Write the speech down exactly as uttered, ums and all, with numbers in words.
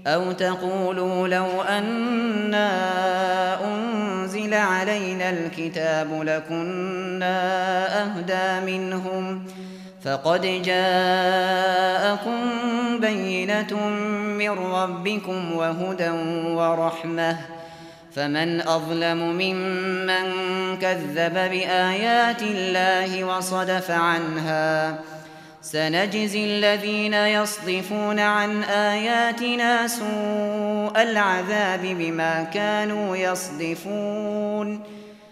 أو تقولوا لو أنا أنزل علينا الكتاب لكنا أهدى منهم فقد جاءكم بينة من ربكم وهدى ورحمة فمن أظلم ممن كذب بآيات الله وصدف عنها سنجزي الذين يصدفون عن آياتنا سوء العذاب بما كانوا يصدفون